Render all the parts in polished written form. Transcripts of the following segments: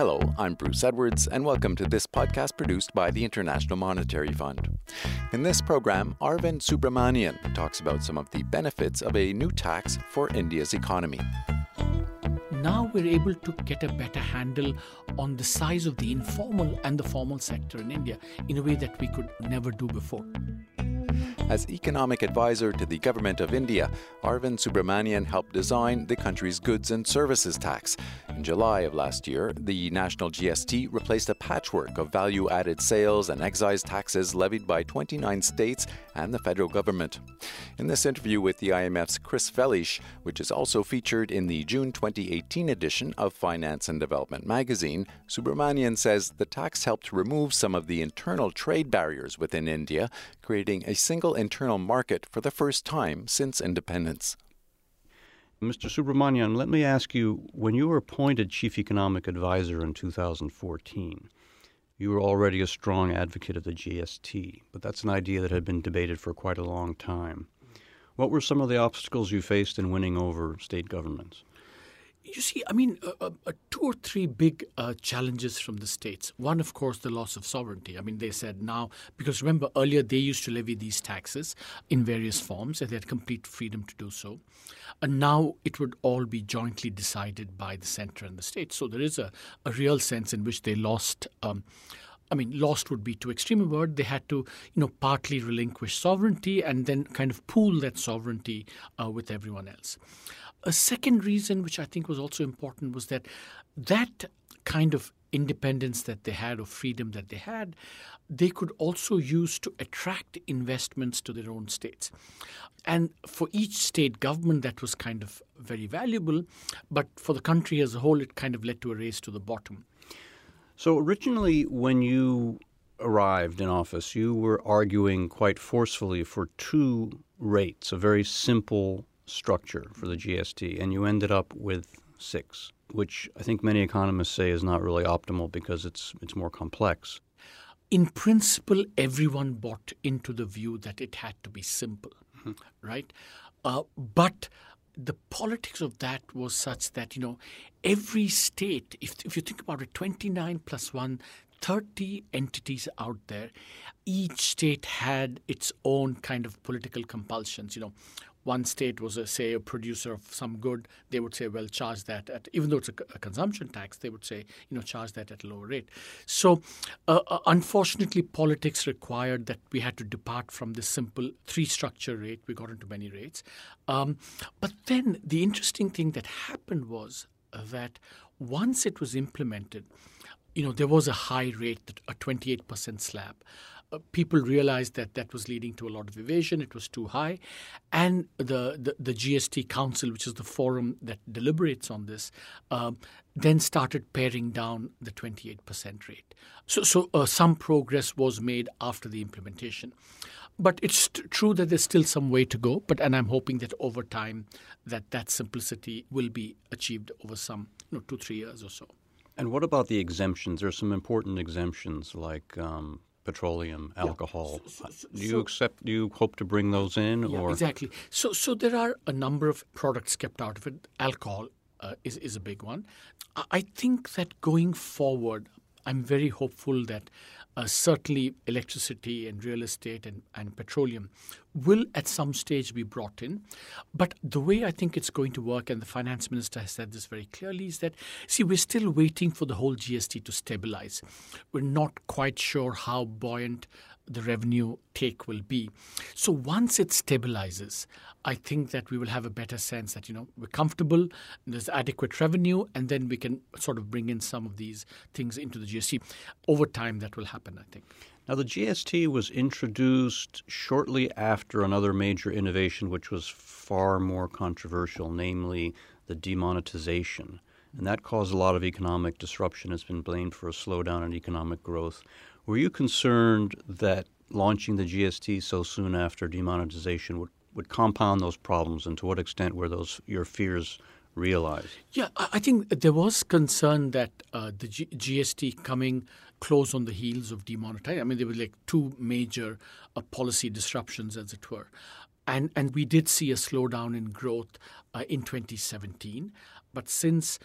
Hello, I'm Bruce Edwards, and welcome to this podcast produced by the International Monetary Fund. In this program, Arvind Subramanian talks about some of the benefits of a new tax for India's economy. Now we're able to get a better handle on the size of the informal and the formal sector in India in a way that we could never do before. As economic advisor to the Government of India, Arvind Subramanian helped design the country's goods and services tax. In July of last year, the national GST replaced a patchwork of value-added sales and excise taxes levied by 29 states and the federal government. In this interview with the IMF's Chris Vellish, which is also featured in the June 2018 edition of Finance and Development magazine, Subramanian says the tax helped remove some of the internal trade barriers within India, creating a single internal market for the first time since independence. Mr. Subramanian, let me ask you, when you were appointed Chief Economic Advisor in 2014, you were already a strong advocate of the GST, but that's an idea that had been debated for quite a long time. What were some of the obstacles you faced in winning over state governments? You see, two or three big challenges from the states. One, of course, the loss of sovereignty. They said now, because remember, earlier they used to levy these taxes in various forms and they had complete freedom to do so. And now it would all be jointly decided by the center and the state. So there is a real sense in which they lost. Lost would be too extreme a word. They had to, partly relinquish sovereignty and then kind of pool that sovereignty with everyone else. A second reason, which I think was also important, was that kind of independence that they had or freedom that they had, they could also use to attract investments to their own states. And for each state government, that was kind of very valuable. But for the country as a whole, it kind of led to a race to the bottom. So originally, when you arrived in office, you were arguing quite forcefully for two rates, a very simple structure for the GST, and you ended up with 6, which I think many economists say is not really optimal because it's more complex. In principle, everyone bought into the view that it had to be simple, right? But the politics of that was such that, every state, if you think about it, 29 plus 1, 30 entities out there, each state had its own kind of political compulsions. One state was, a producer of some good. They would say, well, charge that at, even though it's a consumption tax, they would say, charge that at a lower rate. So, unfortunately, politics required that we had to depart from this simple 3-structure rate. We got into many rates. But then the interesting thing that happened was that once it was implemented, there was a high rate, a 28% slab. People realized that was leading to a lot of evasion. It was too high. And the GST Council, which is the forum that deliberates on this, then started paring down the 28% rate. So some progress was made after the implementation. But it's true that there's still some way to go. And I'm hoping that over time that simplicity will be achieved over some 2-3 years or so. And what about the exemptions? There are some important exemptions like petroleum, alcohol. Do you hope to bring those in? Yeah, exactly. So there are a number of products kept out of it. Alcohol is a big one. I think that going forward, I'm very hopeful that certainly electricity and real estate and petroleum will at some stage be brought in. But the way I think it's going to work, and the finance minister has said this very clearly, is that, we're still waiting for the whole GST to stabilize. We're not quite sure how buoyant the revenue take will be. So once it stabilizes, I think that we will have a better sense that, we're comfortable, there's adequate revenue, and then we can sort of bring in some of these things into the GST. Over time, that will happen, I think. Now, the GST was introduced shortly after another major innovation, which was far more controversial, namely the demonetization. And that caused a lot of economic disruption. It's been blamed for a slowdown in economic growth. Were you concerned that launching the GST so soon after demonetization would compound those problems, and to what extent were your fears realized? Yeah, I think there was concern that the GST coming close on the heels of demonetization. There were like two major policy disruptions, as it were. And we did see a slowdown in growth in 2017. But since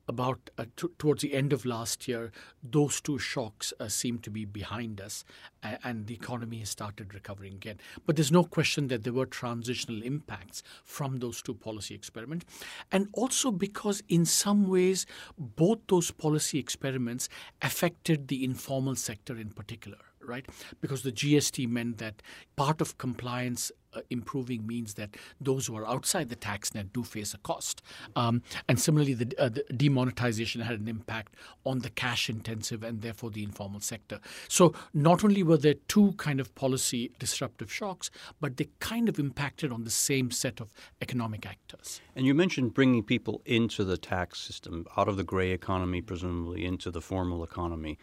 towards the end of last year, those two shocks seem to be behind us, and the economy has started recovering again. But there's no question that there were transitional impacts from those two policy experiments. And also because in some ways, both those policy experiments affected the informal sector in particular, right? Because the GST meant that part of compliance improving means that those who are outside the tax net do face a cost. And similarly, the demonetization had an impact on the cash-intensive and therefore the informal sector. So not only were there two kind of policy disruptive shocks, but they kind of impacted on the same set of economic actors. And you mentioned bringing people into the tax system, out of the gray economy, presumably into the formal economy.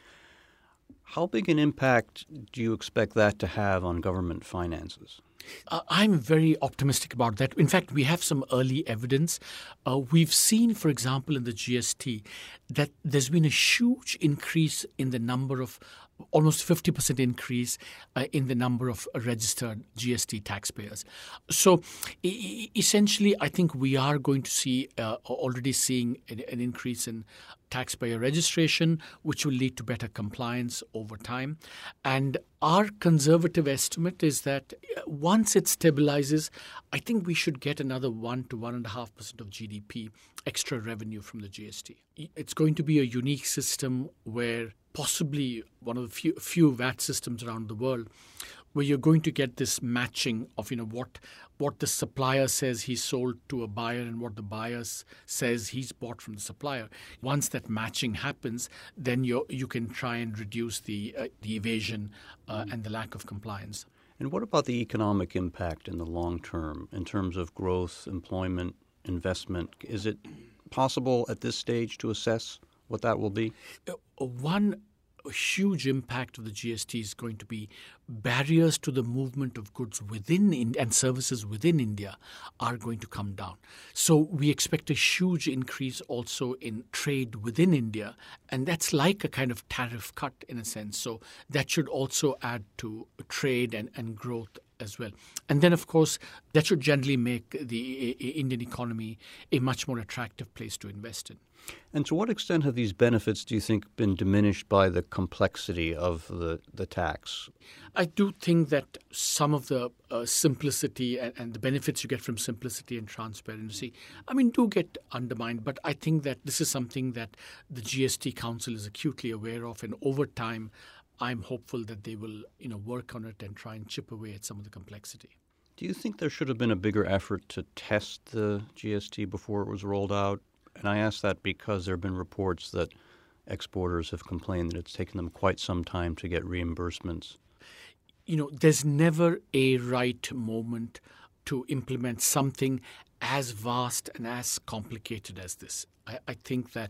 How big an impact do you expect that to have on government finances? I'm very optimistic about that. In fact, we have some early evidence. We've seen, for example, in the GST, that there's been a huge increase in the number of almost 50% increase in the number of registered GST taxpayers. So essentially, I think we are going to see already seeing an increase in taxpayer registration, which will lead to better compliance over time. And our conservative estimate is that once it stabilizes, I think we should get another 1 to 1.5% of GDP extra revenue from the GST. It's going to be a unique system where possibly one of the few VAT systems around the world where you're going to get this matching of what the supplier says he sold to a buyer and what the buyer says he's bought from the supplier. Once that matching happens, then you can try and reduce the evasion and the lack of compliance. And what about the economic impact in the long term in terms of growth, employment, investment? Is it possible at this stage to assess what that will be? One huge impact of the GST is going to be barriers to the movement of goods within and services within India are going to come down. So we expect a huge increase also in trade within India, and that's like a kind of tariff cut in a sense. So that should also add to trade and growth as well. And then, of course, that should generally make the Indian economy a much more attractive place to invest in. And to what extent have these benefits, do you think, been diminished by the complexity of the tax? I do think that some of the simplicity and the benefits you get from simplicity and transparency, do get undermined. But I think that this is something that the GST Council is acutely aware of. And over time, I'm hopeful that they will work on it and try and chip away at some of the complexity. Do you think there should have been a bigger effort to test the GST before it was rolled out? And I ask that because there have been reports that exporters have complained that it's taken them quite some time to get reimbursements. There's never a right moment to implement something as vast and as complicated as this. I think that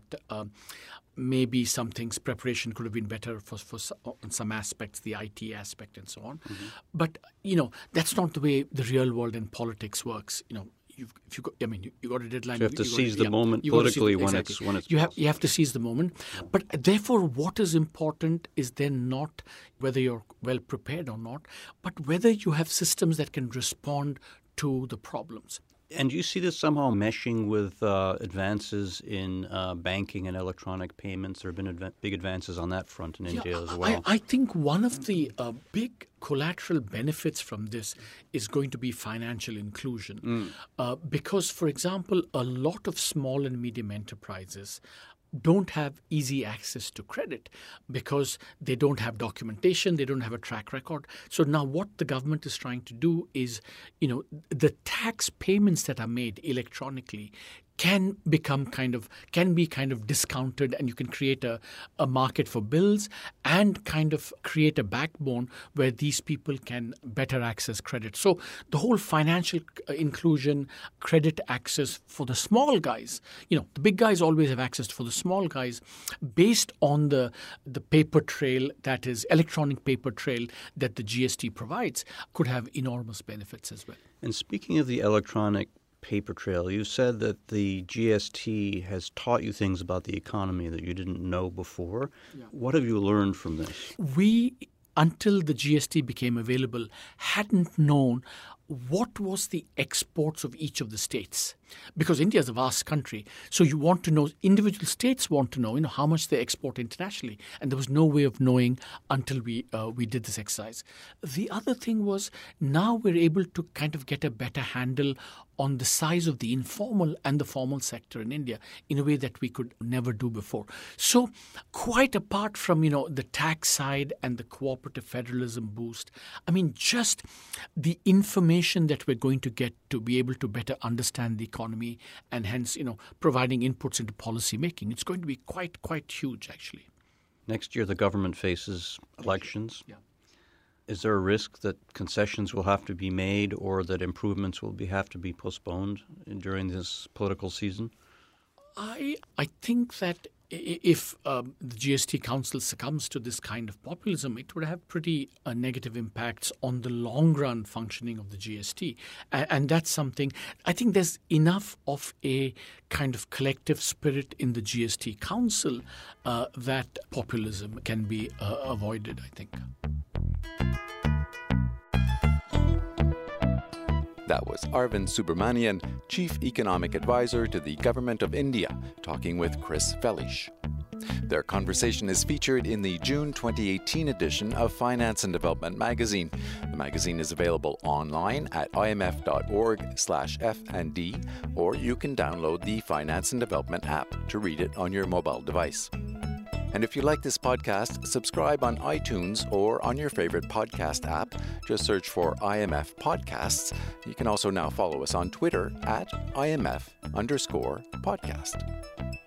maybe some things preparation could have been better for on some aspects, the IT aspect and so on. Mm-hmm. But, that's not the way the real world and politics works. You got a deadline. So you have to seize the moment politically when it's you have to seize the moment. But therefore, what is important is then not whether you're well prepared or not, but whether you have systems that can respond to the problems. And do you see this somehow meshing with advances in banking and electronic payments? There have been big advances on that front in India as well. I think one of the big collateral benefits from this is going to be financial inclusion. Because, for example, a lot of small and medium enterprises don't have easy access to credit because they don't have documentation, they don't have a track record. So now what the government is trying to do is, the tax payments that are made electronically can be kind of discounted, and you can create a market for bills and kind of create a backbone where these people can better access credit. So the whole financial inclusion, credit access for the small guys, the big guys always have access for the small guys based on the paper trail, that is electronic paper trail that the GST provides, could have enormous benefits as well. And speaking of the electronic paper trail, you said that the GST has taught you things about the economy that you didn't know before. Yeah. What have you learned from this? We, until the GST became available, hadn't known what was the exports of each of the states? Because India is a vast country. So you want to know, individual states want to know, how much they export internationally. And there was no way of knowing until we did this exercise. The other thing was now we're able to kind of get a better handle on the size of the informal and the formal sector in India in a way that we could never do before. So quite apart from, the tax side and the cooperative federalism boost, just the information that we're going to get to be able to better understand the economy and hence, providing inputs into policy making, it's going to be quite huge, actually. Next year, the government faces elections. Yeah. Is there a risk that concessions will have to be made or that improvements will have to be postponed during this political season? I think that if the GST Council succumbs to this kind of populism, it would have pretty negative impacts on the long-run functioning of the GST. And that's something, I think there's enough of a kind of collective spirit in the GST Council that populism can be avoided, I think. That was Arvind Subramanian, Chief Economic Advisor to the Government of India, talking with Chris Fellish. Their conversation is featured in the June 2018 edition of Finance and Development magazine. The magazine is available online at imf.org/F&D, or you can download the Finance and Development app to read it on your mobile device. And if you like this podcast, subscribe on iTunes or on your favorite podcast app. Just search for IMF Podcasts. You can also now follow us on Twitter at IMF_podcast.